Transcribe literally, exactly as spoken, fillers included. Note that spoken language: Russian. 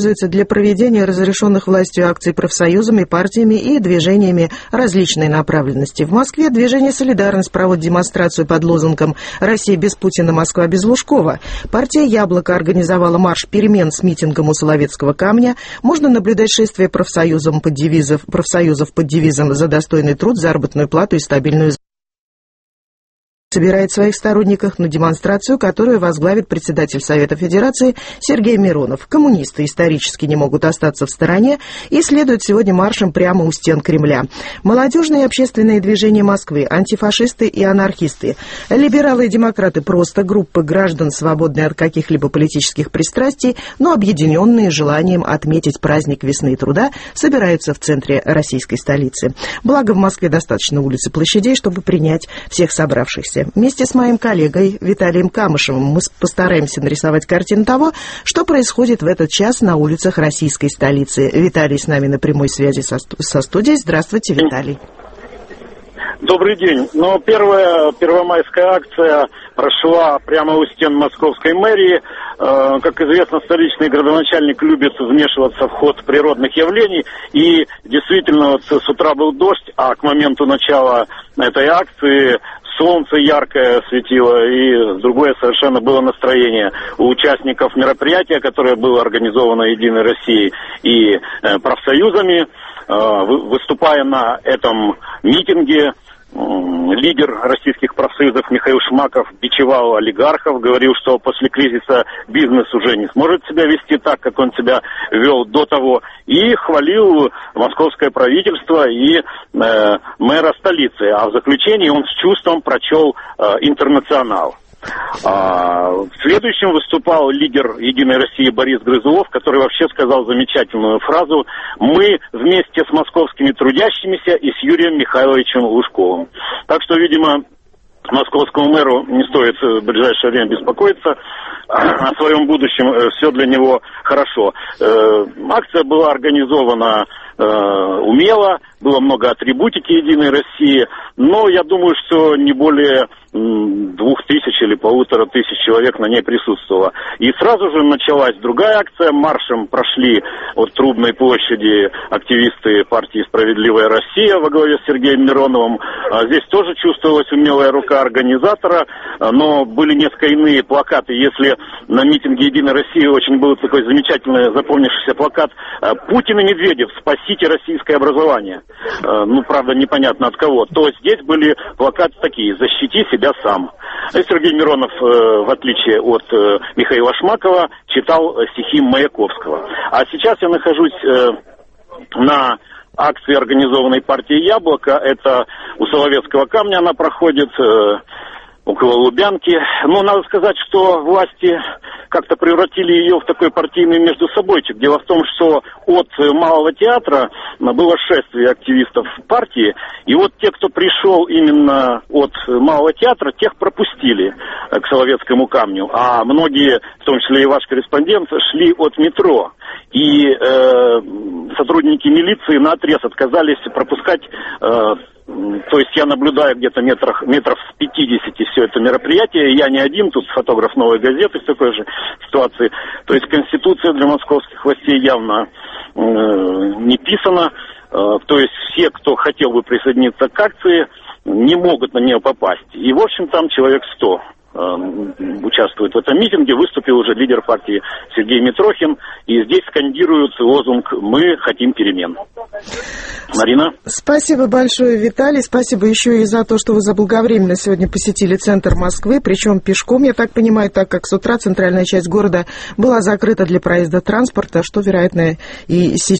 используется для проведения разрешенных властью акций профсоюзами, партиями и движениями различной направленности. В Москве движение «Солидарность» проводит демонстрацию под лозунгом «Россия без Путина, Москва без Лужкова». Партия «Яблоко» организовала марш перемен с митингом у Соловецкого камня. Можно наблюдать шествие профсоюзов под девизом, профсоюзов под девизом «За достойный труд, заработную плату и стабильную зарплату». Собирает своих сторонников на демонстрацию, которую возглавит председатель Совета Федерации Сергей Миронов. Коммунисты исторически не могут остаться в стороне и следуют сегодня маршем прямо у стен Кремля. Молодежные и общественные движения Москвы, антифашисты и анархисты, либералы и демократы, просто группы граждан, свободные от каких-либо политических пристрастий, но объединенные желанием отметить праздник весны и труда, собираются в центре российской столицы. Благо, в Москве достаточно улиц и площадей, чтобы принять всех собравшихся. Вместе с моим коллегой Виталием Камышевым мы постараемся нарисовать картину того, что происходит в этот час на улицах российской столицы. Виталий с нами на прямой связи со, со студией. Здравствуйте, Виталий. Добрый день. Ну, первая первомайская акция прошла прямо у стен московской мэрии. Э, как известно, столичный градоначальник любит вмешиваться в ход природных явлений. И действительно, вот с утра был дождь, а к моменту начала этой акции солнце яркое светило, и другое совершенно было настроение у участников мероприятия, которое было организовано «Единой Россией» и э, профсоюзами. Э, выступая на этом митинге, лидер российских профсоюзов Михаил Шмаков бичевал олигархов, говорил, что после кризиса бизнес уже не сможет себя вести так, как он себя вел до того, и хвалил московское правительство и э, мэра столицы. А в заключении он с чувством прочел э, «Интернационал». А, следующим выступал лидер «Единой России» Борис Грызлов, который вообще сказал замечательную фразу: «Мы вместе с московскими трудящимися и с Юрием Михайловичем Лужковым». Так что, видимо, московскому мэру не стоит в ближайшее время беспокоиться о своем будущем, все для него хорошо. Акция была организована умело, было много атрибутики «Единой России», но я думаю, что не более двух тысяч или полутора тысяч человек на ней присутствовало. И сразу же началась другая акция. Маршем прошли от Трубной площади активисты партии «Справедливая Россия» во главе с Сергеем Мироновым. Здесь тоже чувствовалась умелая рука организатора, но были несколько иные плакаты. Если на митинге «Единой России» очень был такой замечательный запомнившийся плакат «Путин и Медведев, спасите российское образование», ну, правда, непонятно от кого, то здесь были плакаты такие: «Защити себя сам». И Сергей Миронов, в отличие от Михаила Шмакова, читал стихи Маяковского. А сейчас я нахожусь на акции, организованной партией «Яблоко». Это у Соловецкого камня она проходит, около Лубянки. Но надо сказать, что власти как-то превратили ее в такой партийный междусобойчик. Дело в том, что от Малого театра было шествие активистов партии, и вот те, кто пришел именно от Малого театра, тех пропустили к Соловецкому камню, а многие, в том числе и ваш корреспондент, шли от метро. И э, сотрудники милиции наотрез отказались пропускать. э, То есть я наблюдаю где-то метрах, метров с пятидесяти все это мероприятие. Я не один, тут фотограф «Новой газеты» в такой же ситуации. То есть Конституция для московских властей явно э, не писана. Э, то есть все, кто хотел бы присоединиться к акции, не могут на нее попасть. И, в общем, там человек сто участвует в этом митинге. Выступил уже лидер партии Сергей Митрохин, и здесь скандируют лозунг «Мы хотим перемен». Марина? Спасибо большое, Виталий. Спасибо еще и за то, что вы заблаговременно сегодня посетили центр Москвы, причем пешком, я так понимаю, так как с утра центральная часть города была закрыта для проезда транспорта, что, вероятно, и сейчас